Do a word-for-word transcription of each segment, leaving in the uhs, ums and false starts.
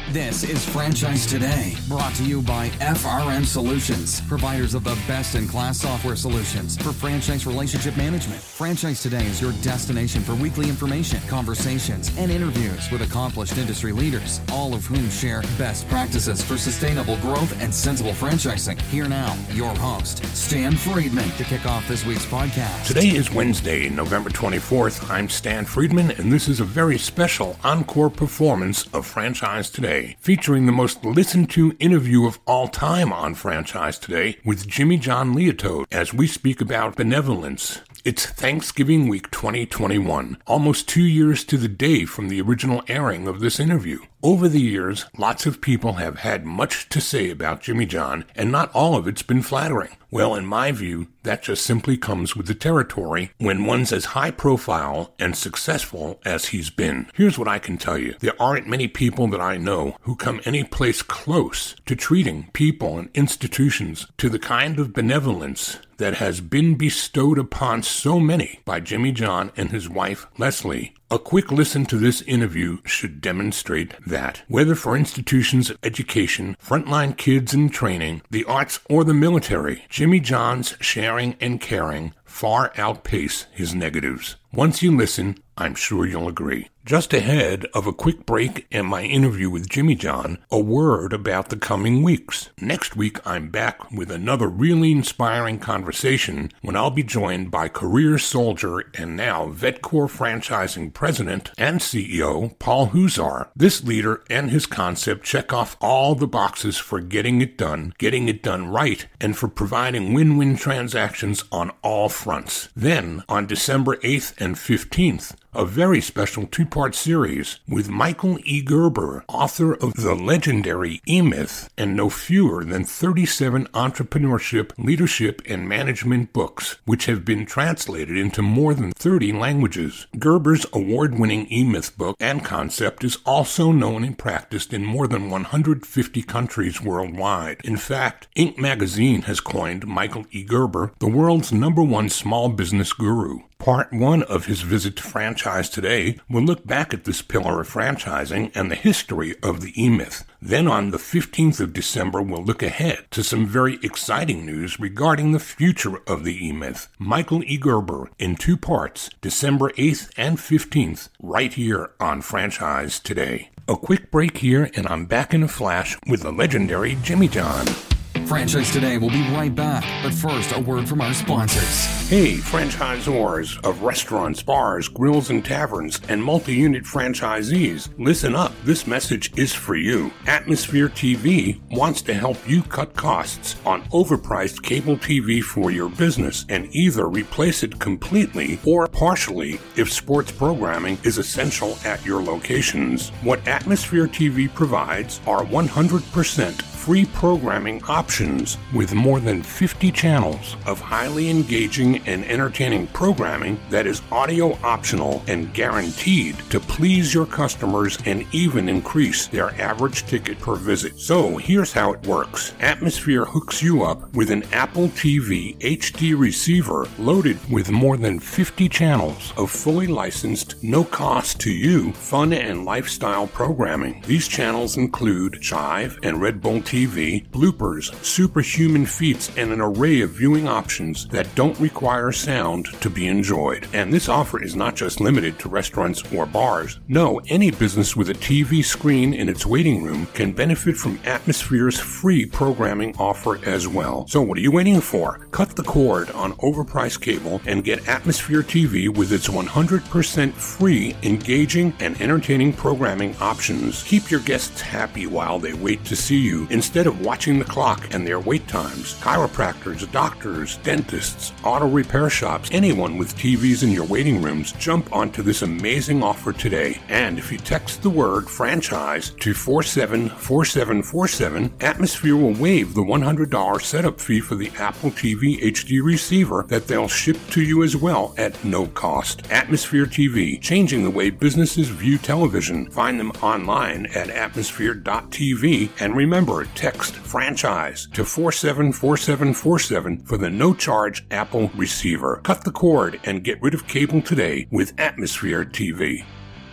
This is Franchise Today, brought to you by F R M Solutions, providers of the best-in-class software solutions for franchise relationship management. Franchise Today is your destination for weekly information, conversations, and interviews with accomplished industry leaders, all of whom share best practices for sustainable growth and sensible franchising. Here now, your host, Stan Friedman, to kick off this week's podcast. Today is Wednesday, November twenty-fourth. I'm Stan Friedman, and this is a very special encore performance of Franchise Today, featuring the most listened to interview of all time on Franchise Today with Jimmy John Leotodt as we speak about benevolence. It's Thanksgiving week twenty twenty-one, almost two years to the day from the original airing of this interview. Over the years, lots of people have had much to say about Jimmy John, and not all of it's been flattering. Well, in my view, that just simply comes with the territory when one's as high profile and successful as he's been. Here's what I can tell you. There aren't many people that I know who come any place close to treating people and institutions to the kind of benevolence that has been bestowed upon so many by Jimmy John and his wife, Leslie. A quick listen to this interview should demonstrate that. Whether for institutions of education, frontline kids in training, the arts, or the military, Jimmy John's sharing and caring far outpace his negatives. Once you listen, I'm sure you'll agree. Just ahead of a quick break and my interview with Jimmy John, a word about the coming weeks. Next week, I'm back with another really inspiring conversation when I'll be joined by career soldier and now VetCor Franchising President and C E O, Paul Huzar. This leader and his concept check off all the boxes for getting it done, getting it done right, and for providing win-win transactions on all fronts. Then, on December eighth and fifteenth, a very special two-part series with Michael E. Gerber, author of the legendary E-Myth and no fewer than thirty-seven entrepreneurship, leadership, and management books, which have been translated into more than thirty languages. Gerber's award-winning E-Myth book and concept is also known and practiced in more than one hundred fifty countries worldwide. In fact, Inc magazine has coined Michael E. Gerber the world's number one small business guru. Part one of his visit to Franchise Today will look back at this pillar of franchising and the history of the E-Myth. Then on the fifteenth of December, we'll look ahead to some very exciting news regarding the future of the E-Myth. Michael E. Gerber in two parts, December eighth and fifteenth, right here on Franchise Today. A quick break here, and I'm back in a flash with the legendary Jimmy John. Franchise Today will be right back, but first, a word from our sponsors. Hey, franchisors of restaurants, bars, grills, and taverns, and multi-unit franchisees, listen up. This message is for you. Atmosphere T V wants to help you cut costs on overpriced cable T V for your business and either replace it completely or partially if sports programming is essential at your locations. What Atmosphere T V provides are one hundred percent free programming options with more than fifty channels of highly engaging and entertaining programming that is audio optional and guaranteed to please your customers and even increase their average ticket per visit. So here's how it works. Atmosphere hooks you up with an Apple T V H D receiver loaded with more than fifty channels of fully licensed, no cost to you, fun and lifestyle programming. These channels include Chive and Red Bull T V T V, bloopers, superhuman feats, and an array of viewing options that don't require sound to be enjoyed. And this offer is not just limited to restaurants or bars. No, any business with a T V screen in its waiting room can benefit from Atmosphere's free programming offer as well. So what are you waiting for? Cut the cord on overpriced cable and get Atmosphere T V with its one hundred percent free, engaging, and entertaining programming options. Keep your guests happy while they wait to see you, instead of watching the clock and their wait times. Chiropractors, doctors, dentists, auto repair shops, anyone with T Vs in your waiting rooms, jump onto this amazing offer today. And if you text the word franchise to four seven four seven four seven, Atmosphere will waive the one hundred dollars setup fee for the Apple T V H D receiver that they'll ship to you as well at no cost. Atmosphere T V, changing the way businesses view television. Find them online at atmosphere dot t v, and remember, text franchise to four seven four seven four seven for the no-charge Apple receiver. Cut the cord and get rid of cable today with Atmosphere T V.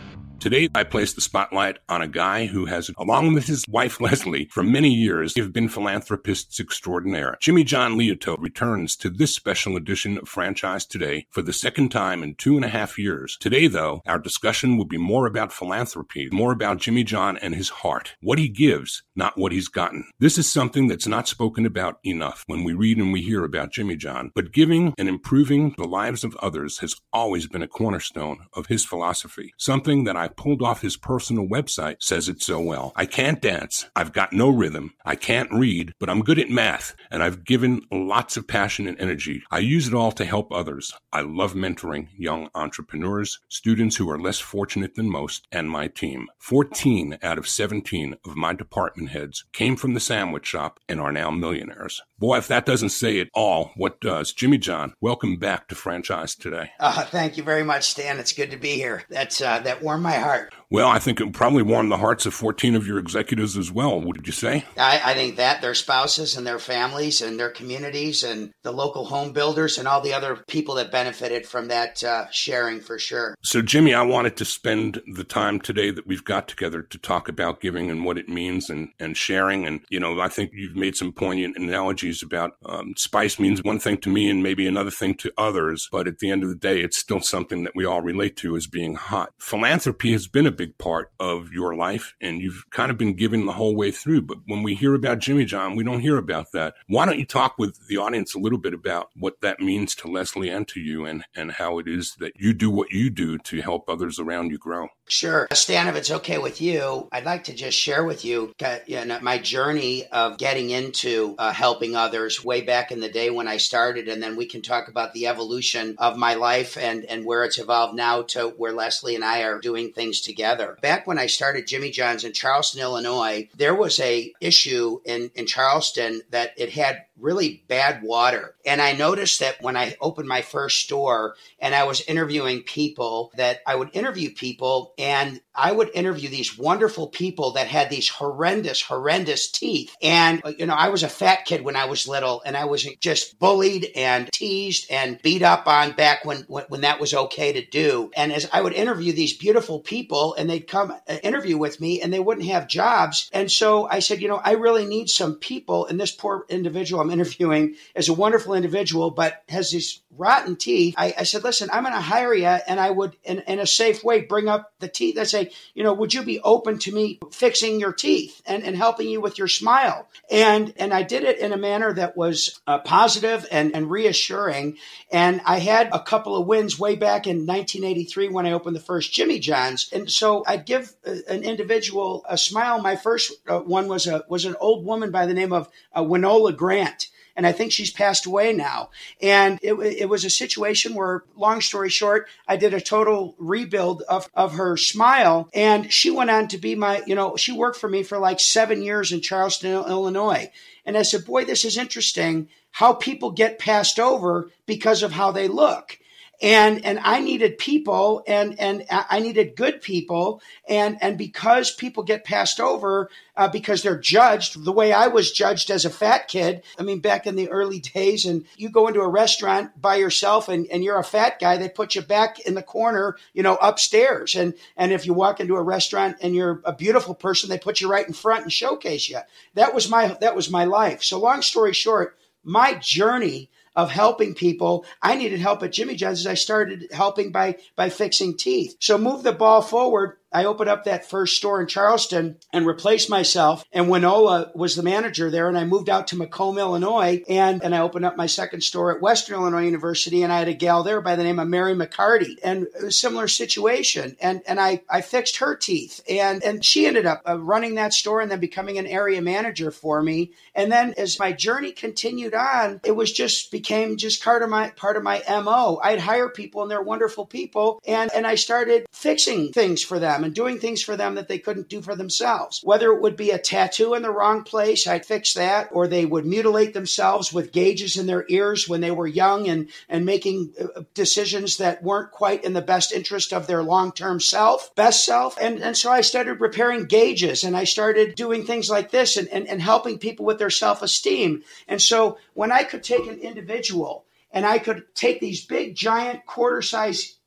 Today, I place the spotlight on a guy who has, along with his wife Leslie, for many years, have been philanthropists extraordinaire. Jimmy John Liautaud returns to this special edition of Franchise Today for the second time in two and a half years. Today, though, our discussion will be more about philanthropy, more about Jimmy John and his heart, what he gives, not what he's gotten. This is something that's not spoken about enough when we read and we hear about Jimmy John, but giving and improving the lives of others has always been a cornerstone of his philosophy, something that I pulled off his personal website says it so well. I can't dance. I've got no rhythm. I can't read, but I'm good at math, and I've given lots of passion and energy. I use it all to help others. I love mentoring young entrepreneurs, students who are less fortunate than most, and my team. fourteen out of seventeen of my department heads came from the sandwich shop and are now millionaires. Boy, if that doesn't say it all, what does? Jimmy John, welcome back to Franchise Today. Uh, thank you very much, Stan. It's good to be here. That's uh, that warmed my heart. Well, I think it probably warmed the hearts of fourteen of your executives as well. What did you say? I, I think that their spouses and their families and their communities and the local home builders and all the other people that benefited from that uh, sharing for sure. So, Jimmy, I wanted to spend the time today that we've got together to talk about giving and what it means and, and sharing. And, you know, I think you've made some poignant analogies about um, spice means one thing to me and maybe another thing to others. But at the end of the day, it's still something that we all relate to as being hot. Philanthropy has been a big part of your life, and you've kind of been giving the whole way through. But when we hear about Jimmy John, we don't hear about that. Why don't you talk with the audience a little bit about what that means to Leslie and to you, and, and how it is that you do what you do to help others around you grow? Sure. Stan, if it's okay with you, I'd like to just share with you, uh, you know, my journey of getting into uh, helping others way back in the day when I started, and then we can talk about the evolution of my life and, and where it's evolved now to where Leslie and I are doing things together. Back when I started Jimmy John's in Charleston, Illinois, there was a issue in, in Charleston that it had really bad water. And I noticed that when I opened my first store and I was interviewing people, that I would interview people and I would interview these wonderful people that had these horrendous, horrendous teeth. And, you know, I was a fat kid when I was little, and I was just bullied and teased and beat up on back when, when, when that was okay to do. And as I would interview these beautiful people, and they'd come uh, interview with me and they wouldn't have jobs. And so I said, you know, I really need some people. And this poor individual I'm interviewing is a wonderful individual, but has these rotten teeth. I, I said, listen, I'm going to hire you. And I would, in, in a safe way, bring up the teeth. I say, you know, would you be open to me fixing your teeth and, and helping you with your smile? And and I did it in a manner that was uh, positive and, and reassuring. And I had a couple of wins way back in nineteen eighty-three when I opened the first Jimmy John's. And so I'd give an individual a smile. My first uh, one was a was an old woman by the name of uh, Winola Grant. And I think she's passed away now. And it, it was a situation where, long story short, I did a total rebuild of, of her smile. And she went on to be my, you know, she worked for me for like seven years in Charleston, Illinois. And I said, boy, this is interesting how people get passed over because of how they look. And and I needed people, and and I needed good people, and and because people get passed over uh, because they're judged the way I was judged as a fat kid. I mean, back in the early days, and you go into a restaurant by yourself, and, and you're a fat guy, they put you back in the corner, you know, upstairs. And and if you walk into a restaurant and you're a beautiful person, they put you right in front and showcase you. That was my that was my life. So long story short, my journey of helping people, I needed help at Jimmy John's as I started helping by by fixing teeth. So move the ball forward. I opened up that first store in Charleston and replaced myself. And Winola was the manager there. And I moved out to Macomb, Illinois. And, and I opened up my second store at Western Illinois University. And I had a gal there by the name of Mary McCarty. And a similar situation. And and I, I fixed her teeth. And, and she ended up uh, running that store and then becoming an area manager for me. And then as my journey continued on, it was just became just part of my part of my M O. I'd hire people, and they're wonderful people. And, and I started fixing things for them and doing things for them that they couldn't do for themselves. Whether it would be a tattoo in the wrong place, I'd fix that, or they would mutilate themselves with gauges in their ears when they were young and, and making decisions that weren't quite in the best interest of their long-term self, best self. And, and so I started repairing gauges, and I started doing things like this and, and, and helping people with their self-esteem. And so when I could take an individual and I could take these big, giant, quarter-size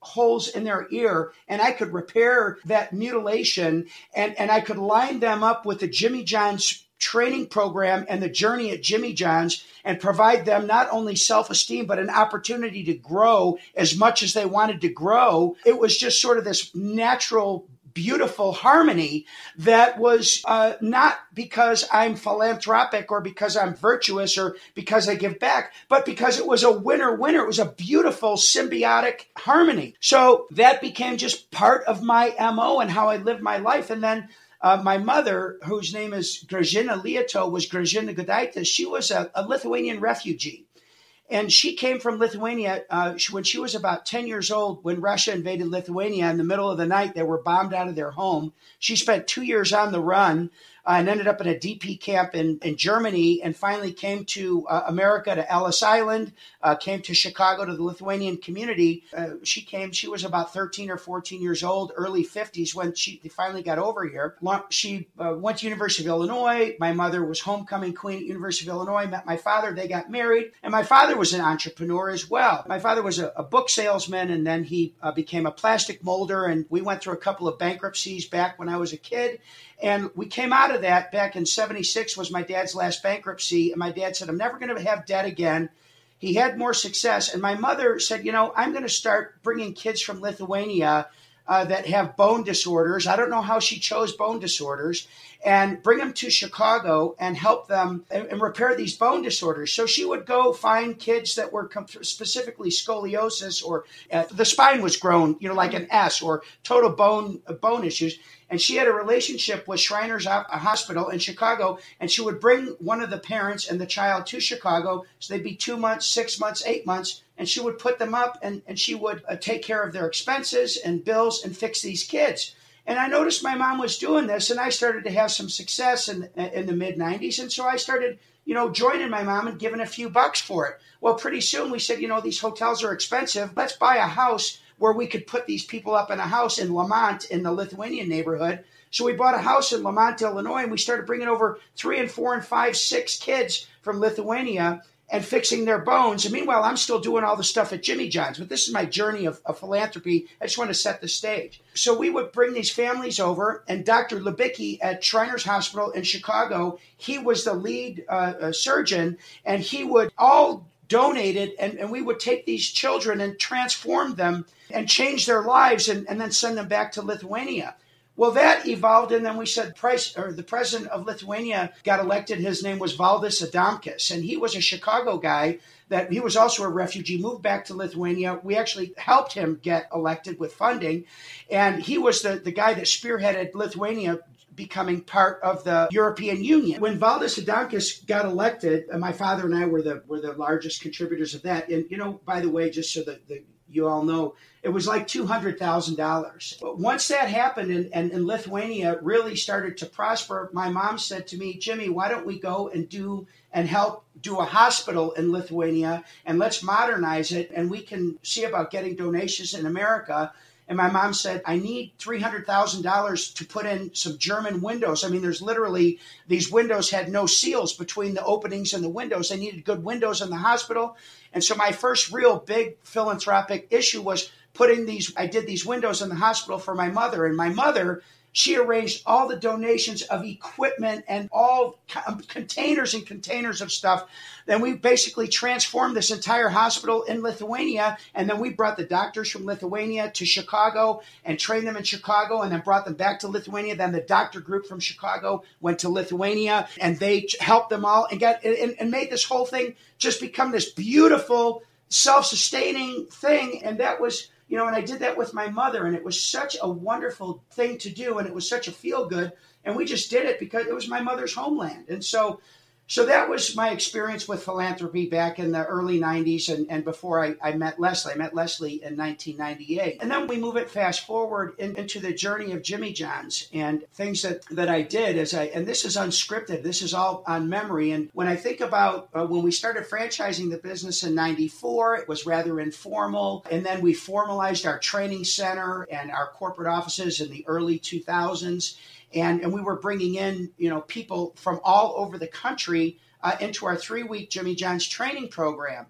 holes in their ear, and I could repair that mutilation, and, and I could line them up with the Jimmy John's training program and the journey at Jimmy John's and provide them not only self-esteem, but an opportunity to grow as much as they wanted to grow. It was just sort of this natural, beautiful harmony that was uh, not because I'm philanthropic or because I'm virtuous or because I give back, but because it was a winner-winner. It was a beautiful symbiotic harmony. So that became just part of my M O and how I lived my life. And then Uh, my mother, whose name is Grażyna Lieto, was Grażyna Gudaitis. She was a, a Lithuanian refugee. And she came from Lithuania uh, she, when she was about ten years old. When Russia invaded Lithuania in the middle of the night, they were bombed out of their home. She spent two years on the run uh, and ended up in a D P camp in, in Germany, and finally came to uh, America, to Ellis Island, uh, came to Chicago, to the Lithuanian community. Uh, she came, she was about thirteen or fourteen years old, early fifties, when she finally got over here. She uh, went to University of Illinois. My mother was homecoming queen at University of Illinois, met my father, they got married, and my father was an entrepreneur as well. My father was a, a book salesman, and then he uh, became a plastic molder, and we went through a couple of bankruptcies back when I was a kid. And we came out of that back in seventy-six was my dad's last bankruptcy. And my dad said, I'm never going to have debt again. He had more success. And my mother said, you know, I'm going to start bringing kids from Lithuania uh, that have bone disorders. I don't know how she chose bone disorders, and bring them to Chicago and help them and, and repair these bone disorders. So she would go find kids that were com- specifically scoliosis, or uh, the spine was grown, you know, like an S, or total bone uh, bone issues. And she had a relationship with Shriners Hospital in Chicago, and she would bring one of the parents and the child to Chicago. So they'd be two months, six months, eight months, and she would put them up, and, and she would uh, take care of their expenses and bills and fix these kids. And I noticed my mom was doing this, and I started to have some success in, in the mid nineties. And so I started, you know, joining my mom and giving a few bucks for it. Well, pretty soon we said, you know, these hotels are expensive. Let's buy a house where we could put these people up in a house in Lamont, in the Lithuanian neighborhood. So we bought a house in Lamont, Illinois, and we started bringing over three and four and five, six kids from Lithuania and fixing their bones. And meanwhile, I'm still doing all the stuff at Jimmy John's, but this is my journey of, of philanthropy. I just want to set the stage. So we would bring these families over, and Doctor Lubicki at Shriners Hospital in Chicago, he was the lead uh, uh, surgeon, and he would all donated, and, and we would take these children and transform them and change their lives, and, and then send them back to Lithuania. Well, that evolved, and then we said Price, or the president of Lithuania got elected. His name was Valdis Adamkus, and he was a Chicago guy that he was also a refugee, moved back to Lithuania. We actually helped him get elected with funding, and he was the, the guy that spearheaded Lithuania becoming part of the European Union. When Valdis Adamkus got elected, my father and I were the were the largest contributors of that. And, you know, by the way, just so that the, you all know, it was like two hundred thousand dollars. But once that happened and, and, and Lithuania really started to prosper, my mom said to me, Jimmy, why don't we go and do and help do a hospital in Lithuania, and let's modernize it, and we can see about getting donations in America. And my mom said, I need three hundred thousand dollars to put in some German windows. I mean, there's literally, these windows had no seals between the openings and the windows. They needed good windows in the hospital. And so my first real big philanthropic issue was putting these, I did these windows in the hospital for my mother. And my mother, she arranged all the donations of equipment and all containers and containers of stuff. Then we basically transformed this entire hospital in Lithuania. And then we brought the doctors from Lithuania to Chicago and trained them in Chicago, and then brought them back to Lithuania. Then the doctor group from Chicago went to Lithuania, and they helped them all and got and, and made this whole thing just become this beautiful, self-sustaining thing. And that was, you know, and I did that with my mother, and it was such a wonderful thing to do, and it was such a feel good, and we just did it because it was my mother's homeland. And so, so that was my experience with philanthropy back in the early nineties, and, and before I, I met Leslie. I met Leslie in nineteen ninety-eight. And then we move it fast forward in, into the journey of Jimmy John's, and things that, that I did as I, and this is unscripted, this is all on memory. And when I think about uh, when we started franchising the business in ninety-four, it was rather informal. And then we formalized our training center and our corporate offices in the early two thousands. And, and we were bringing in, you know, people from all over the country uh, into our three-week Jimmy John's training program.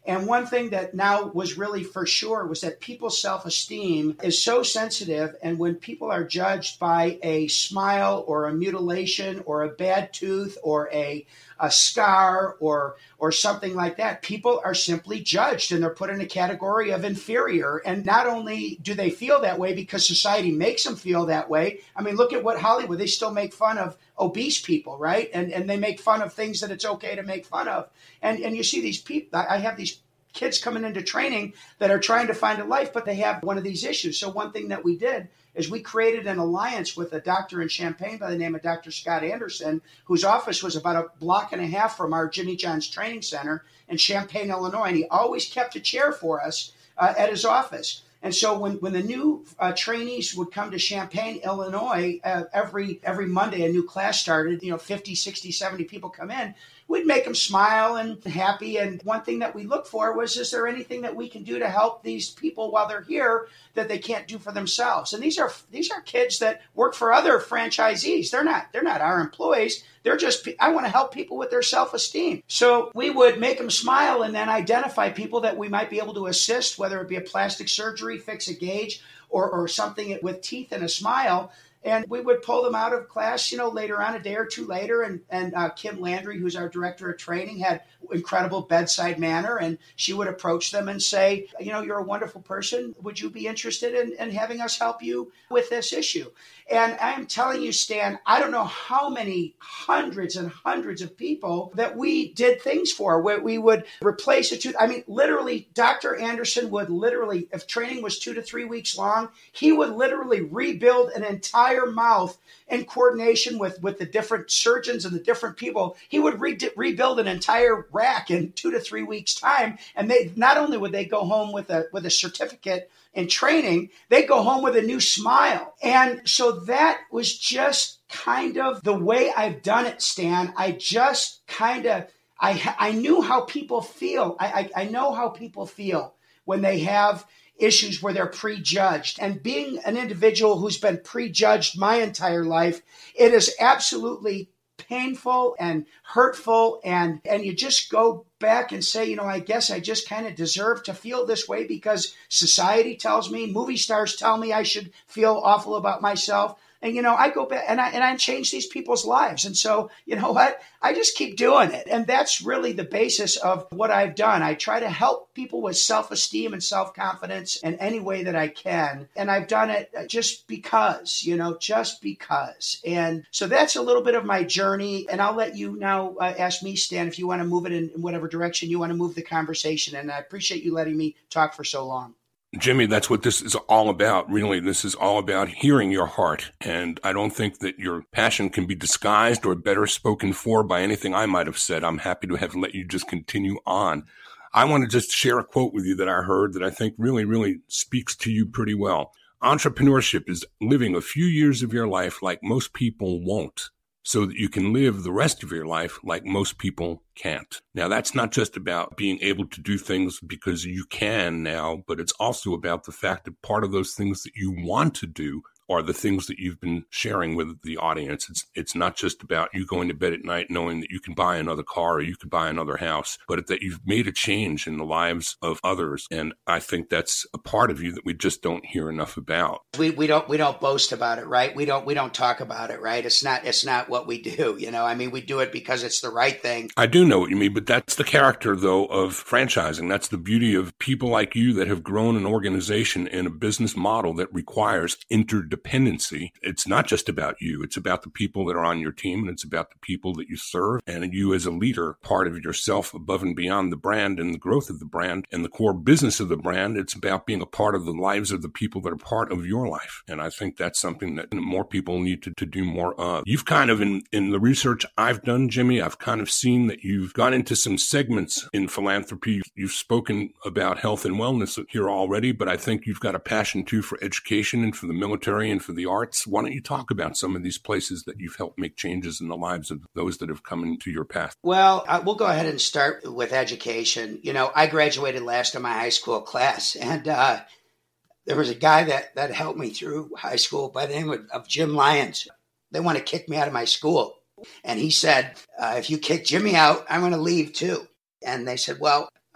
And one thing that now was really for sure was that people's self-esteem is so sensitive. And when people are judged by a smile or a mutilation or a bad tooth or a, a scar or or something like that, people are simply judged and they're put in a category of inferior. And not only do they feel that way because society makes them feel that way. I mean, look at what Hollywood, they still make fun of obese people, right? And and they make fun of things that it's okay to make fun of. And and you see these people, I have these kids coming into training that are trying to find a life, but they have one of these issues. So one thing that we did is we created an alliance with a doctor in Champaign by the name of Doctor Scott Anderson, whose office was about a block and a half from our Jimmy John's Training Center in Champaign, Illinois. And he always kept a chair for us uh, at his office. And so when, when the new uh, trainees would come to Champaign, Illinois, uh, every every Monday a new class started, you know, fifty, sixty, seventy people come in, we'd make them smile and happy. And one thing that we looked for was, is there anything that we can do to help these people while they're here that they can't do for themselves? And these are these are kids that work for other franchisees. They're not they're not our employees. They're just, I want to help people with their self-esteem. So we would make them smile and then identify people that we might be able to assist, whether it be a plastic surgery, fix a gauge, or, or something with teeth and a smile. And we would pull them out of class, you know, later on, a day or two later. And, and uh, Kim Landry, who's our director of training, had incredible bedside manner. And she would approach them and say, you know, you're a wonderful person. Would you be interested in, in having us help you with this issue? And I'm telling you, Stan, I don't know how many hundreds and hundreds of people that we did things for, where we would replace a tooth. I mean, literally, Doctor Anderson would literally, if training was two to three weeks long, he would literally rebuild an entire mouth in coordination with, with the different surgeons and the different people. He would re- rebuild an entire rack in two to three weeks' time. And they not only would they go home with a with a certificate in training, they go home with a new smile. And so that was just kind of the way I've done it, Stan. I just kind of, I I knew how people feel. I, I I know how people feel when they have issues where they're prejudged. And being an individual who's been prejudged my entire life, it is absolutely painful and hurtful. And, and you just go back and say, you know, I guess I just kind of deserve to feel this way because society tells me, movie stars tell me I should feel awful about myself. And, you know, I go back and I and I change these people's lives. And so, you know what? I just keep doing it. And that's really the basis of what I've done. I try to help people with self-esteem and self-confidence in any way that I can. And I've done it just because, you know, just because. And so that's a little bit of my journey. And I'll let you now uh, ask me, Stan, if you want to move it in, in whatever direction you want to move the conversation. And I appreciate you letting me talk for so long. Jimmy, that's what this is all about. Really, this is all about hearing your heart. And I don't think that your passion can be disguised or better spoken for by anything I might have said. I'm happy to have let you just continue on. I want to just share a quote with you that I heard that I think really, really speaks to you pretty well. Entrepreneurship is living a few years of your life like most people won't, so that you can live the rest of your life like most people can't. Now, that's not just about being able to do things because you can now, but it's also about the fact that part of those things that you want to do are the things that you've been sharing with the audience. It's it's not just about you going to bed at night knowing that you can buy another car or you could buy another house, but that you've made a change in the lives of others. And I think that's a part of you that we just don't hear enough about. We we don't we don't boast about it, right? We don't we don't talk about it, right? It's not it's not what we do, you know. I mean, we do it because it's the right thing. I do know what you mean, but that's the character, though, of franchising. That's the beauty of people like you that have grown an organization in a business model that requires interdependency. Dependency. It's not just about you. It's about the people that are on your team, and it's about the people that you serve, and you as a leader, part of yourself above and beyond the brand and the growth of the brand and the core business of the brand. It's about being a part of the lives of the people that are part of your life. And I think that's something that more people need to, to do more of. You've kind of, in, in the research I've done, Jimmy, I've kind of seen that you've gone into some segments in philanthropy. You've spoken about health and wellness here already, but I think you've got a passion too for education and for the military and for the arts. Why don't you talk about some of these places that you've helped make changes in the lives of those that have come into your path? Well, uh, we'll go ahead and start with education. You know, I graduated last in my high school class, and uh, there was a guy that, that helped me through high school by the name of, of Jim Lyons. They want to kick me out of my school. And he said, uh, if you kick Jimmy out, I'm going to leave too. And they said, well,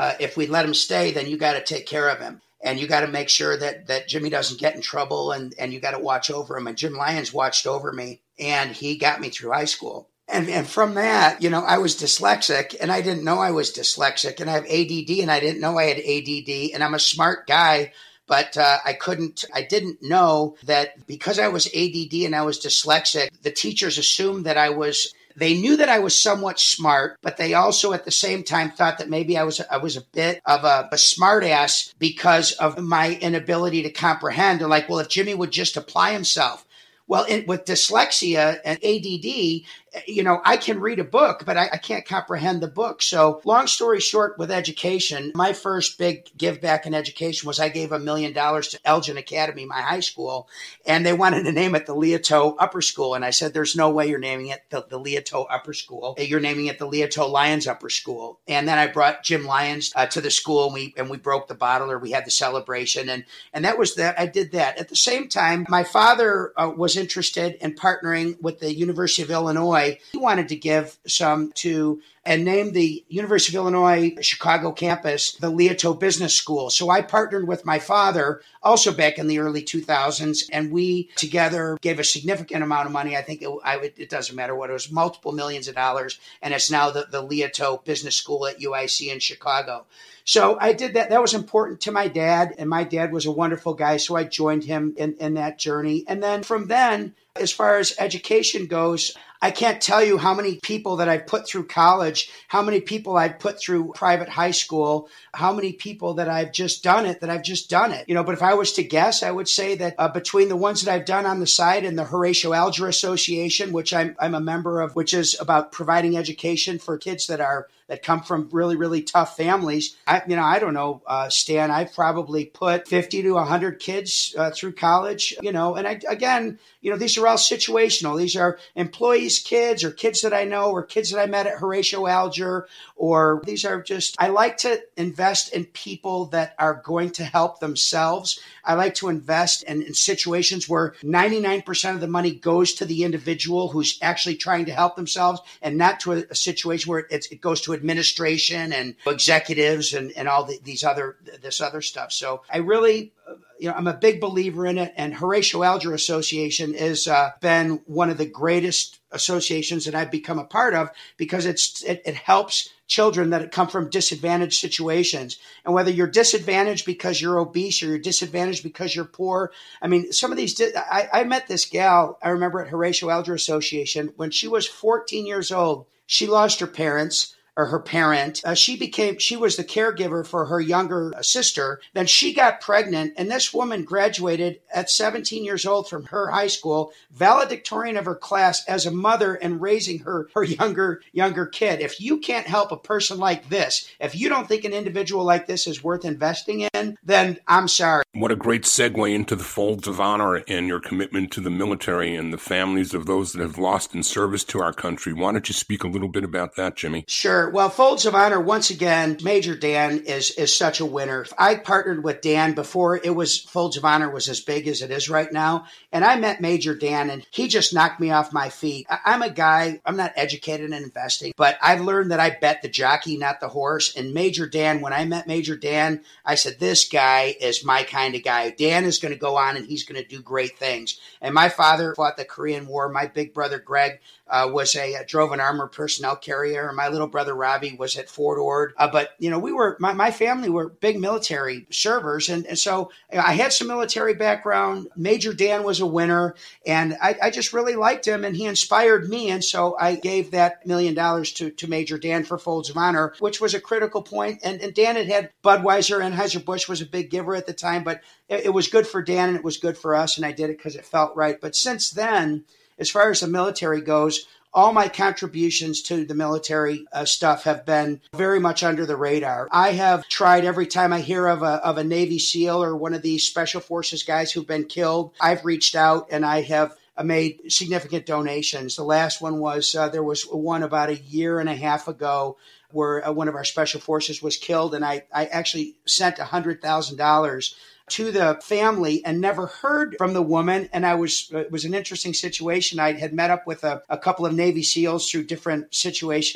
uh, if we let him stay, then you got to take care of him. And you got to make sure that that Jimmy doesn't get in trouble, and, and you got to watch over him. And Jim Lyons watched over me, and he got me through high school. And, and from that, you know, I was dyslexic, and I didn't know I was dyslexic, and I have A D D, and I didn't know I had A D D, and I'm a smart guy, but uh, I couldn't, I didn't know that because I was A D D and I was dyslexic, the teachers assumed that I was, they knew that I was somewhat smart, but they also at the same time thought that maybe I was I was a bit of a, a smart ass because of my inability to comprehend. They're like, well, if Jimmy would just apply himself. Well, in, with dyslexia and A D D, you know, I can read a book, but I, I can't comprehend the book. So long story short, with education, my first big give back in education was I gave a million dollars to Elgin Academy, my high school, and they wanted to name it the Leoto Upper School. And I said, there's no way you're naming it the, the Leoto Upper School. You're naming it the Leoto Lyons Upper School. And then I brought Jim Lyons uh, to the school, and we and we broke the bottle, or we had the celebration. And, and that was that. I did that. At the same time, my father uh, was interested in partnering with the University of Illinois. He wanted to give some to and named the University of Illinois Chicago campus the Leoto Business School. So I partnered with my father also back in the early two thousands, and we together gave a significant amount of money. I think it, I would, it doesn't matter what, it was multiple millions of dollars, and it's now the, the Leoto Business School at U I C in Chicago. So I did that. That was important to my dad, and my dad was a wonderful guy, so I joined him in, in that journey. And then from then, as far as education goes, I can't tell you how many people that I've put through college, how many people I've put through private high school, how many people that I've just done it, that I've just done it. You know, but if I was to guess, I would say that uh, between the ones that I've done on the side and the Horatio Alger Association, which I'm, I'm a member of, which is about providing education for kids that are that come from really, really tough families. I, you know, I don't know, uh, Stan, I've probably put fifty to one hundred kids uh, through college, you know, and I, again, you know, these are all situational. These are employees' kids or kids that I know or kids that I met at Horatio Alger, or these are just, I like to invest in people that are going to help themselves. I like to invest in, in situations where ninety-nine percent of the money goes to the individual who's actually trying to help themselves, and not to a, a situation where it's, it goes to administration and executives and, and all the, these other, this other stuff. So I really, you know, I'm a big believer in it. And Horatio Alger Association has uh, been one of the greatest associations that I've become a part of, because it's it, it helps children that come from disadvantaged situations. And whether you're disadvantaged because you're obese or you're disadvantaged because you're poor, I mean, some of these, I, I met this gal, I remember at Horatio Alger Association, when she was fourteen years old, she lost her parents. Or her parent, uh, she became, she was the caregiver for her younger sister. Then she got pregnant, and this woman graduated at seventeen years old from her high school, valedictorian of her class as a mother and raising her, her younger, younger kid. If you can't help a person like this, if you don't think an individual like this is worth investing in, then I'm sorry. What a great segue into the Folds of Honor and your commitment to the military and the families of those that have lost in service to our country. Why don't you speak a little bit about that, Jimmy? Sure. Well, Folds of Honor, once again, Major Dan is is such a winner. I partnered with Dan before it was Folds of Honor was as big as it is right now. And I met Major Dan, and he just knocked me off my feet. I, I'm a guy, I'm not educated in investing, but I've learned that I bet the jockey, not the horse. And Major Dan, when I met Major Dan, I said, this guy is my kind of guy. Dan is going to go on and he's going to do great things. And my father fought the Korean War. My big brother, Greg, Uh, was a uh, drove an armored personnel carrier, and my little brother Robbie was at Fort Ord. Uh, but you know, we were my, my family were big military servers, and, and so you know, I had some military background. Major Dan was a winner, and I, I just really liked him, and he inspired me, and so I gave that million dollars to to Major Dan for Folds of Honor, which was a critical point. And, and Dan had had Budweiser, Anheuser-Busch was a big giver at the time, but it, it was good for Dan and it was good for us, and I did it because it felt right. But since then, as far as the military goes, all my contributions to the military uh, stuff have been very much under the radar. I have tried every time I hear of a, of a Navy SEAL or one of these special forces guys who've been killed, I've reached out and I have made significant donations. The last one was, uh, there was one about a year and a half ago where uh, one of our special forces was killed, and I, I actually sent one hundred thousand dollars to the family and never heard from the woman. And I was, it was an interesting situation. I had met up with a, a couple of Navy SEALs through different situations. And,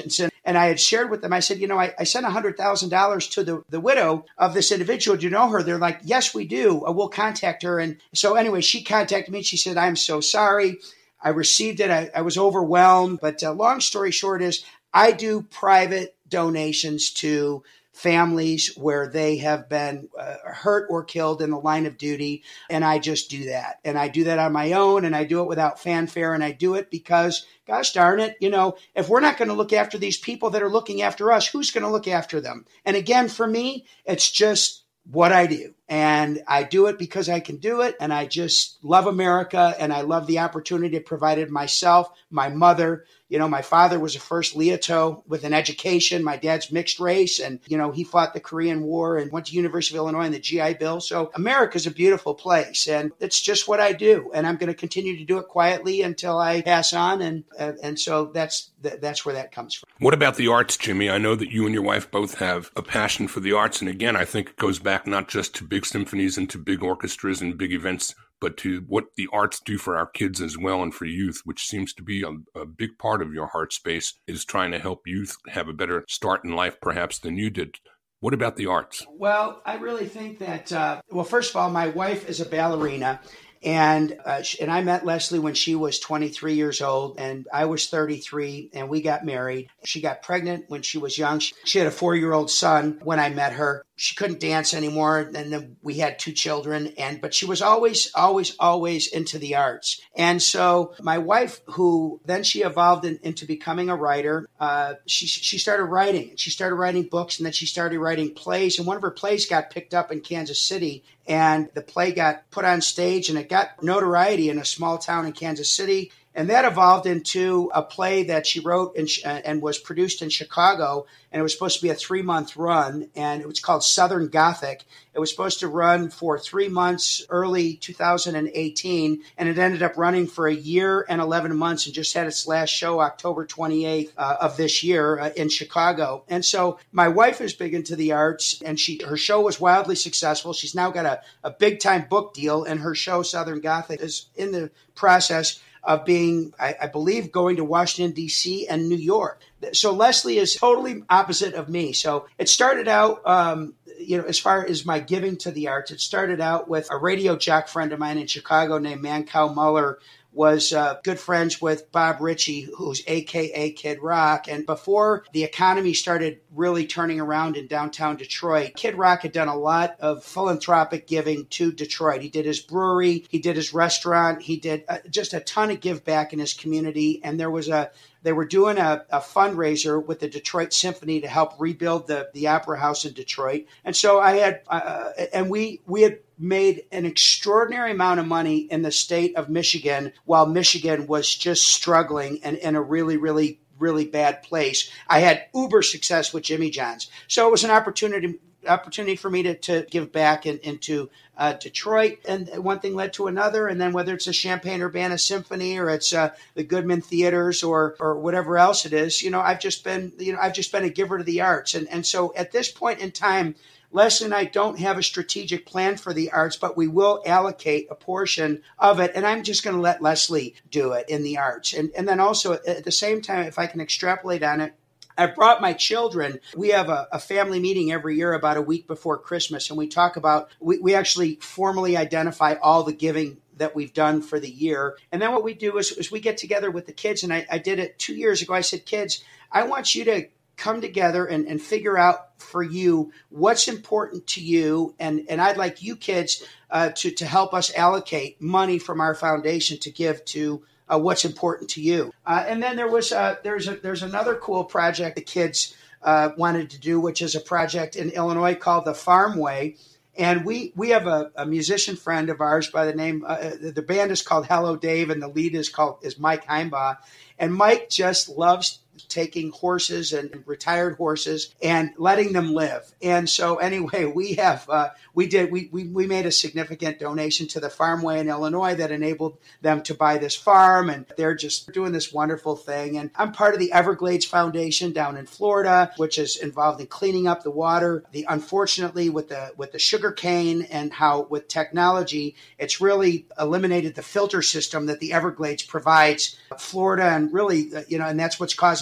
And I had shared with them, I said, you know, I, I sent one hundred thousand dollars to the, the widow of this individual. Do you know her? They're like, yes, we do. We'll contact her. And so anyway, she contacted me. She said, I'm so sorry. I received it. I, I was overwhelmed. But uh, long story short is I do private donations to families where they have been uh, hurt or killed in the line of duty. And I just do that. And I do that on my own, and I do it without fanfare. And I do it because, gosh darn it, you know, if we're not going to look after these people that are looking after us, who's going to look after them? And again, for me, it's just what I do. And I do it because I can do it. And I just love America. And I love the opportunity it provided myself, my mother. You know, my father was a first Leoto with an education. My dad's mixed race. And, you know, he fought the Korean War and went to University of Illinois in the G I Bill. So America's a beautiful place. And it's just what I do. And I'm going to continue to do it quietly until I pass on. And uh, and so that's that's where that comes from. What about the arts, Jimmy? I know that you and your wife both have a passion for the arts. And again, I think it goes back not just to big symphonies and to big orchestras and big events, but to what the arts do for our kids as well and for youth, which seems to be a, a big part of your heart space, is trying to help youth have a better start in life perhaps than you did. What about the arts? Well, I really think that, uh, well, first of all, my wife is a ballerina. And uh, and I met Leslie when she was twenty-three years old, and I was thirty-three, and we got married. She got pregnant when she was young. She, she had a four-year-old son when I met her. She couldn't dance anymore, and then we had two children. And but she was always, always, always into the arts. And so my wife, who then she evolved in, into becoming a writer, uh, she she started writing. She started writing books, and then she started writing plays. And one of her plays got picked up in Kansas City. And the play got put on stage, and it got notoriety in a small town in Kansas City. And that evolved into a play that she wrote and, and was produced in Chicago. And it was supposed to be a three-month run. And it was called Southern Gothic. It was supposed to run for three months, early two thousand eighteen. And it ended up running for a year and eleven months and just had its last show October twenty-eighth uh, of this year uh, in Chicago. And so my wife is big into the arts, and she her show was wildly successful. She's now got a, a big-time book deal, and her show Southern Gothic is in the process of being, I, I believe, going to Washington, D C and New York. So Leslie is totally opposite of me. So it started out, um, you know, as far as my giving to the arts, it started out with a radio jock friend of mine in Chicago named Mancow Muller, was uh, good friends with Bob Ritchie, who's A K A Kid Rock. And before the economy started really turning around in downtown Detroit, Kid Rock had done a lot of philanthropic giving to Detroit. He did his brewery, he did his restaurant, he did uh, just a ton of give back in his community. And there was a They were doing a, a fundraiser with the Detroit Symphony to help rebuild the, the Opera House in Detroit. And so I had, uh, and we we had made an extraordinary amount of money in the state of Michigan while Michigan was just struggling and in a really, really, really bad place. I had uber success with Jimmy John's. So it was an opportunity opportunity for me to, to give back in, into uh, Detroit. And one thing led to another. And then whether it's a Champaign-Urbana Symphony or it's uh, the Goodman Theaters or or whatever else it is, you know, I've just been, you know, I've just been a giver to the arts. And, and so at this point in time, Leslie and I don't have a strategic plan for the arts, but we will allocate a portion of it. And I'm just going to let Leslie do it in the arts. And, and then also at the same time, if I can extrapolate on it, I brought my children. We have a, a family meeting every year about a week before Christmas, and we talk about, we, we actually formally identify all the giving that we've done for the year. And then what we do is, is we get together with the kids, and I, I did it two years ago. I said, kids, I want you to come together and, and figure out for you what's important to you. And, and I'd like you kids uh, to, to help us allocate money from our foundation to give to Uh, what's important to you. Uh, and then there was uh, there's a, there's another cool project the kids uh, wanted to do, which is a project in Illinois called the Farm Way. And we we have a, a musician friend of ours by the name, uh, the band is called Hello Dave, and the lead is called is Mike Heimbaugh. And Mike just loves taking horses and retired horses and letting them live. And so anyway, we have, uh, we did, we, we, we made a significant donation to the Farmway in Illinois that enabled them to buy this farm. And they're just doing this wonderful thing. And I'm part of the Everglades Foundation down in Florida, which is involved in cleaning up the water. The, unfortunately, with the, with the sugar cane and how with technology, it's really eliminated the filter system that the Everglades provides Florida. And really, uh, you know, and that's what's causing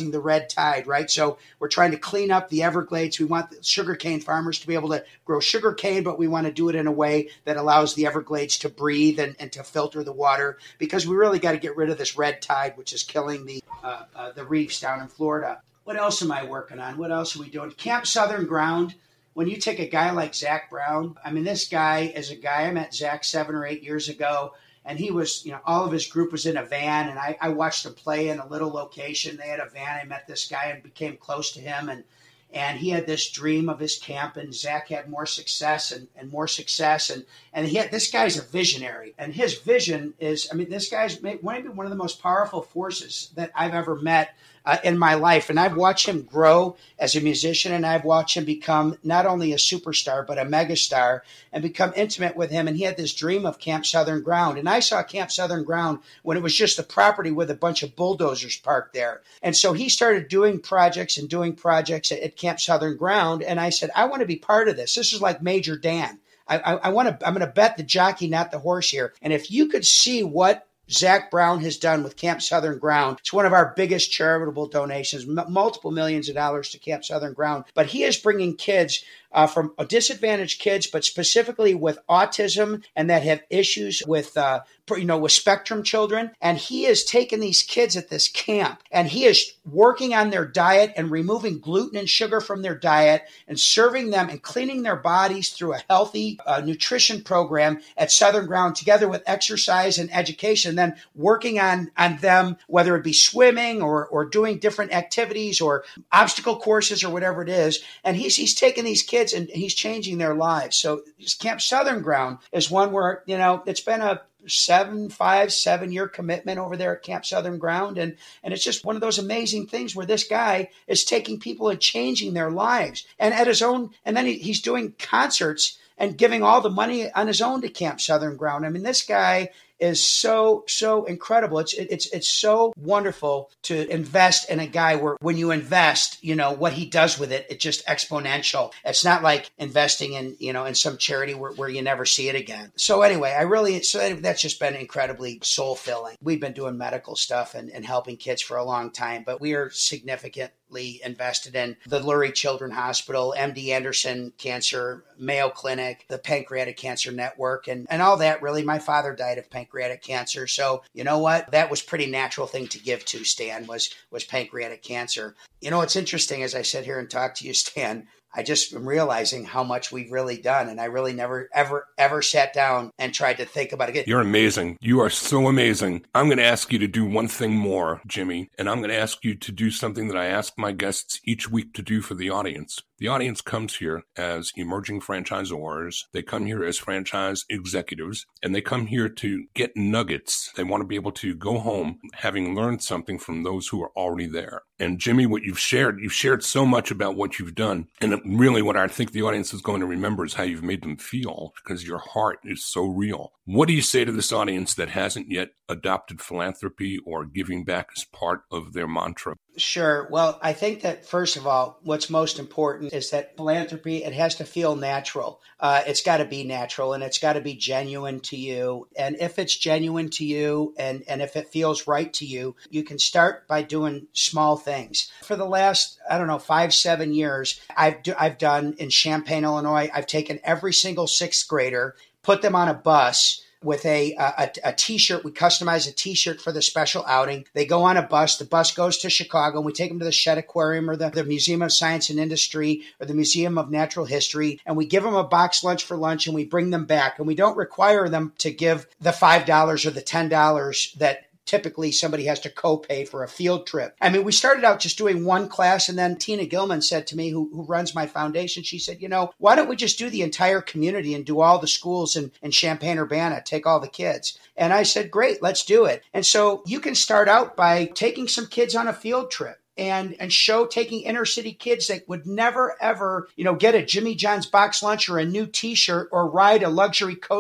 causing the red tide, right? So we're trying to clean up the Everglades. We want the sugarcane farmers to be able to grow sugarcane, but we want to do it in a way that allows the Everglades to breathe and, and to filter the water, because we really got to get rid of this red tide, which is killing the uh, uh, the reefs down in Florida. What else am I working on? What else are we doing? Camp Southern Ground. When you take a guy like Zach Brown, I mean, this guy is a guy, I met Zach seven or eight years ago, and he was, you know, all of his group was in a van, and I, I watched him play in a little location. They had a van. I met this guy and became close to him, and and he had this dream of his camp, and Zach had more success and, and more success, and and he had, this guy's a visionary, and his vision is, I mean, this guy's maybe one of the most powerful forces that I've ever met Uh, in my life. And I've watched him grow as a musician, and I've watched him become not only a superstar, but a megastar, and become intimate with him. And he had this dream of Camp Southern Ground. And I saw Camp Southern Ground when it was just a property with a bunch of bulldozers parked there. And so he started doing projects and doing projects at, at Camp Southern Ground. And I said, I want to be part of this. This is like Major Dan. I, I, I want to, I'm going to bet the jockey, not the horse here. And if you could see what Zach Brown has done with Camp Southern Ground. It's one of our biggest charitable donations, m- multiple millions of dollars to Camp Southern Ground. But he is bringing kids uh, from disadvantaged kids, but specifically with autism and that have issues with, uh, you know, with spectrum children. And he has taken these kids at this camp, and he is working on their diet and removing gluten and sugar from their diet and serving them and cleaning their bodies through a healthy uh, nutrition program at Southern Ground, together with exercise and education, and then working on, on them, whether it be swimming or, or doing different activities or obstacle courses or whatever it is. And he's, he's taking these kids and he's changing their lives. So Camp Southern Ground is one where, you know, it's been a seven, five, seven year commitment over there at Camp Southern Ground. And, and it's just one of those amazing things where this guy is taking people and changing their lives, and at his own, and then he, he's doing concerts and giving all the money on his own to Camp Southern Ground. I mean, this guy is so, so incredible. It's, it's, it's so wonderful to invest in a guy where when you invest, you know, what he does with it, it's just exponential. It's not like investing in, you know, in some charity where, where you never see it again. So anyway, I really, so that's just been incredibly soul filling. We've been doing medical stuff and, and helping kids for a long time, but we are significantly invested in the Lurie Children's Hospital, M D Anderson Cancer, Mayo Clinic, the Pancreatic Cancer Network, and, and all that. Really, my father died of pancreatic cancer. So you know what? That was a pretty natural thing to give to, Stan, was, was pancreatic cancer. You know, it's interesting as I sit here and talk to you, Stan, I just am realizing how much we've really done. And I really never, ever, ever sat down and tried to think about it. You're amazing. You are so amazing. I'm going to ask you to do one thing more, Jimmy, and I'm going to ask you to do something that I ask my guests each week to do for the audience. The audience comes here as emerging franchisors. They come here as franchise executives, and they come here to get nuggets. They want to be able to go home having learned something from those who are already there. And Jimmy, what you've shared, you've shared so much about what you've done. And really what I think the audience is going to remember is how you've made them feel, because your heart is so real. What do you say to this audience that hasn't yet adopted philanthropy or giving back as part of their mantra? Sure. Well, I think that first of all, what's most important is that philanthropy, it has to feel natural. Uh, it's got to be natural, and it's got to be genuine to you. And if it's genuine to you, and, and if it feels right to you, you can start by doing small things. For the last, I don't know, five, seven years, I've, do, I've done in Champaign, Illinois, I've taken every single sixth grader, put them on a bus with a, a, a t-shirt. We customize a t-shirt for the special outing. They go on a bus. The bus goes to Chicago, and we take them to the Shedd Aquarium or the, the Museum of Science and Industry or the Museum of Natural History. And we give them a box lunch for lunch, and we bring them back. And we don't require them to give the five dollars or the ten dollars that typically somebody has to co-pay for a field trip. I mean, we started out just doing one class, and then Tina Gilman said to me, who, who runs my foundation, she said, you know, why don't we just do the entire community and do all the schools in, in Champaign-Urbana, take all the kids? And I said, great, let's do it. And so you can start out by taking some kids on a field trip. And and show taking inner city kids that would never, ever, you know, get a Jimmy John's box lunch or a new T-shirt or ride a luxury coach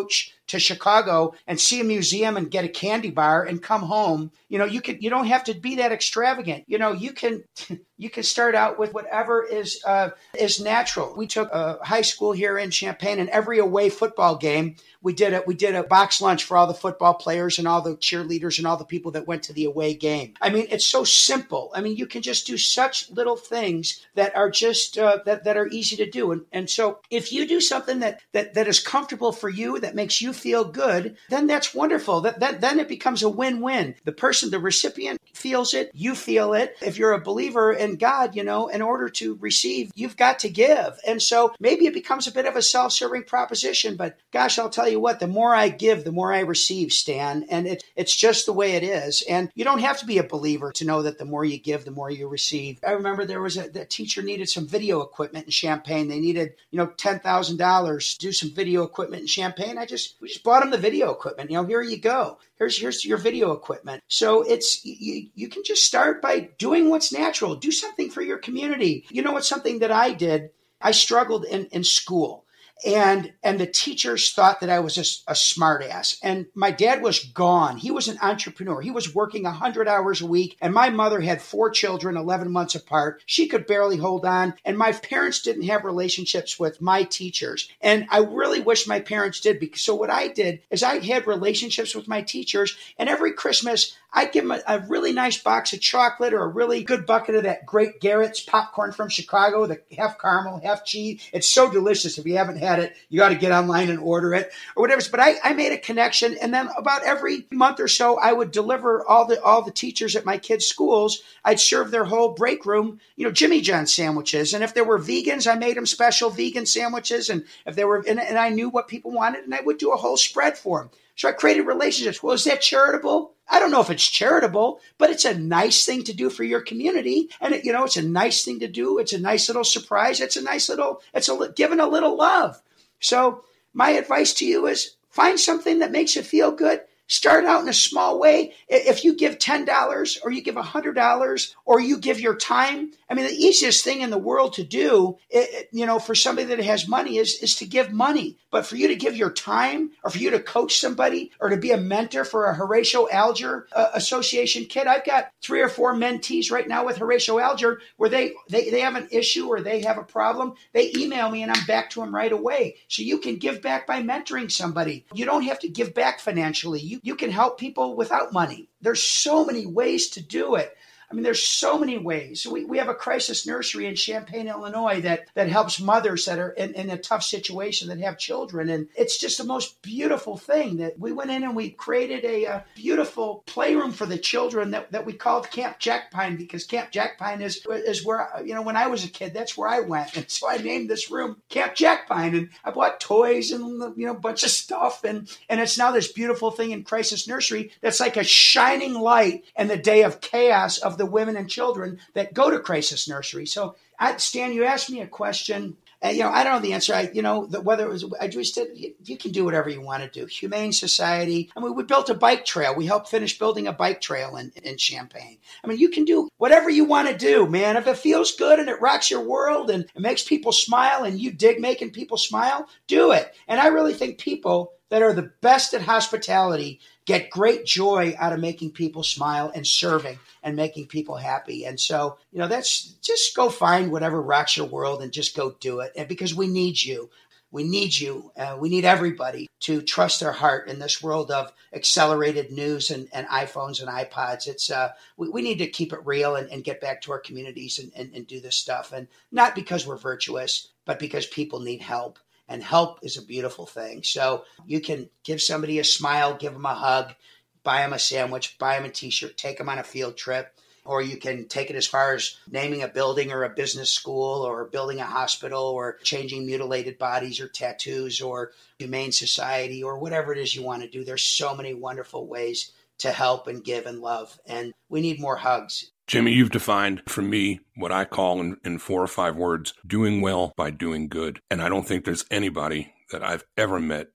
to Chicago and see a museum and get a candy bar and come home. You know, you could, you don't have to be that extravagant. You know, you can, you can start out with whatever is, uh, is natural. We took a high school here in Champaign, and every away football game, we did it. We did a box lunch for all the football players and all the cheerleaders and all the people that went to the away game. I mean, it's so simple. I mean, you can just do such little things that are just, uh, that, that are easy to do. And, and so if you do something that, that, that is comfortable for you, that makes you feel good, then that's wonderful. That, that, then it becomes a win-win. The person, the recipient feels it, you feel it. If you're a believer in God, you know, in order to receive, you've got to give. And so maybe it becomes a bit of a self-serving proposition, but gosh, I'll tell you what, the more I give, the more I receive, Stan. And it, it's just the way it is. And you don't have to be a believer to know that the more you give, the more you receive. I remember there was a the teacher needed some video equipment in Champaign. They needed, you know, ten thousand dollars to do some video equipment in Champaign. I just, we just bought them the video equipment. You know, here you go. Here's, here's your video equipment. So it's, you, you can just start by doing what's natural. Do something for your community. You know what's something that I did? I struggled in, in school. And and the teachers thought that I was a, a smart ass. And my dad was gone. He was an entrepreneur. He was working one hundred hours a week. And my mother had four children, eleven months apart. She could barely hold on. And my parents didn't have relationships with my teachers. And I really wish my parents did. Because so what I did is I had relationships with my teachers. And every Christmas, I'd give them a, a really nice box of chocolate or a really good bucket of that great Garrett's popcorn from Chicago, the half caramel, half cheese. It's so delicious. If you haven't had it, you got to get online and order it or whatever. But I, I made a connection. And then about every month or so, I would deliver all the all the teachers at my kids' schools. I'd serve their whole break room, you know, Jimmy John sandwiches. And if there were vegans, I made them special vegan sandwiches. And if there were, and, and I knew what people wanted, and I would do a whole spread for them. So I created relationships. Well, is that charitable? I don't know if it's charitable, but it's a nice thing to do for your community. And, it, you know, it's a nice thing to do. It's a nice little surprise. It's a nice little, it's a giving a little love. So my advice to you is find something that makes you feel good. Start out in a small way. If you give ten dollars or you give one hundred dollars or you give your time, I mean, the easiest thing in the world to do, it, you know, for somebody that has money is, is to give money. But for you to give your time or for you to coach somebody or to be a mentor for a Horatio Alger uh, Association kid, I've got three or four mentees right now with Horatio Alger where they, they, they have an issue or they have a problem. They email me and I'm back to them right away. So you can give back by mentoring somebody. You don't have to give back financially. You, you can help people without money. There's so many ways to do it. I mean, there's so many ways. We we have a crisis nursery in Champaign, Illinois that, that helps mothers that are in, in a tough situation that have children. And it's just the most beautiful thing that we went in and we created a, a beautiful playroom for the children that, that we called Camp Jack Pine, because Camp Jack Pine is, is where, you know, when I was a kid, that's where I went. And so I named this room Camp Jack Pine. And I bought toys and, you know, a bunch of stuff. And, and it's now this beautiful thing in crisis nursery that's like a shining light in the day of chaos of the women and children that go to crisis nursery. So, I, Stan, you asked me a question. Uh, you know, I don't know the answer. I, you know, the, whether it was, I just did, you, you can do whatever you want to do. Humane Society. I mean, we built a bike trail. We helped finish building a bike trail in, in Champaign. I mean, you can do whatever you want to do, man. If it feels good and it rocks your world and it makes people smile and you dig making people smile, do it. And I really think people that are the best at hospitality get great joy out of making people smile and serving and making people happy. And so, you know, that's just go find whatever rocks your world and just go do it. And because we need you. We need you. Uh, we need everybody to trust their heart in this world of accelerated news and, and iPhones and iPods. It's uh, we, we need to keep it real and, and get back to our communities and, and, and do this stuff. And not because we're virtuous, but because people need help. And help is a beautiful thing. So you can give somebody a smile, give them a hug, buy them a sandwich, buy them a T-shirt, take them on a field trip. Or you can take it as far as naming a building or a business school or building a hospital or changing mutilated bodies or tattoos or Humane Society or whatever it is you want to do. There's so many wonderful ways to help and give and love. And we need more hugs. Jimmy, you've defined for me what I call in, in four or five words, doing well by doing good. And I don't think there's anybody that I've ever met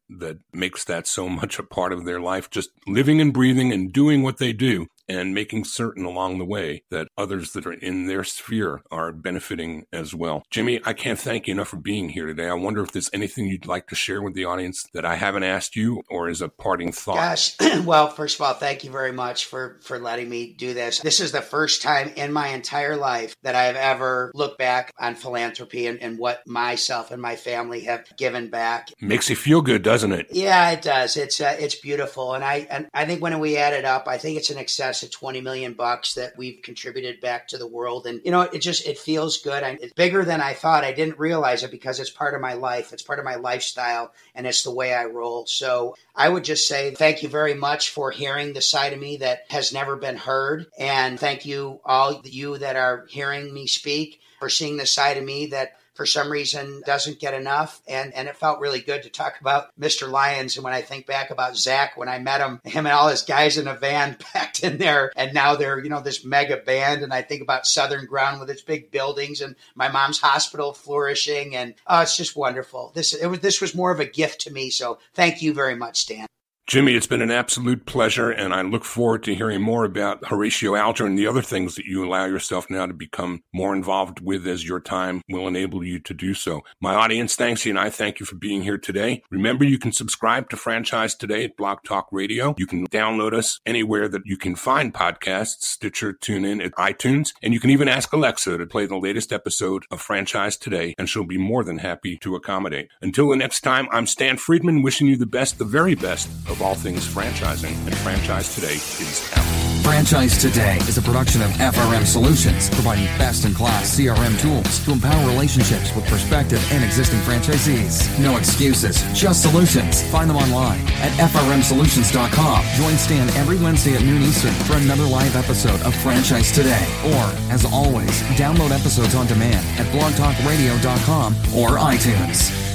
that makes that so much a part of their life, just living and breathing and doing what they do, and making certain along the way that others that are in their sphere are benefiting as well. Jimmy, I can't thank you enough for being here today. I wonder if there's anything you'd like to share with the audience that I haven't asked you, or as a parting thought. Gosh, well, first of all, thank you very much for, for letting me do this. This is the first time in my entire life that I've ever looked back on philanthropy and, and what myself and my family have given back. Makes you feel good, doesn't it? Yeah, it does. It's uh, it's beautiful. And I and I think when we add it up, I think it's in excess of twenty million bucks that we've contributed back to the world. And, you know, it just, it feels good. I, it's bigger than I thought. I didn't realize it because it's part of my life. It's part of my lifestyle, and it's the way I roll. So I would just say thank you very much for hearing the side of me that has never been heard. And thank you, all you that are hearing me speak, for seeing the side of me that for some reason doesn't get enough. And, and it felt really good to talk about Mister Lyons. And when I think back about Zach, when I met him, him and all his guys in a van packed in there, and now they're, you know, this mega band. And I think about Southern Ground with its big buildings and my mom's hospital flourishing. And oh, it's just wonderful. This, it was, this was more of a gift to me. So thank you very much, Stan. Jimmy, it's been an absolute pleasure, and I look forward to hearing more about Horatio Alger and the other things that you allow yourself now to become more involved with as your time will enable you to do so. My audience thanks you, and I thank you for being here today. Remember, you can subscribe to Franchise Today at Blog Talk Radio. You can download us anywhere that you can find podcasts, Stitcher, TuneIn, at iTunes, and you can even ask Alexa to play the latest episode of Franchise Today, and she'll be more than happy to accommodate. Until the next time, I'm Stan Friedman, wishing you the best, the very best of all things franchising, and Franchise Today is out. Franchise Today is a production of F R M Solutions, providing best-in-class C R M tools to empower relationships with prospective and existing franchisees. No excuses, just solutions. Find them online at F R M solutions dot com. Join Stan every Wednesday at noon Eastern for another live episode of Franchise Today. Or, as always, download episodes on demand at blog talk radio dot com or iTunes.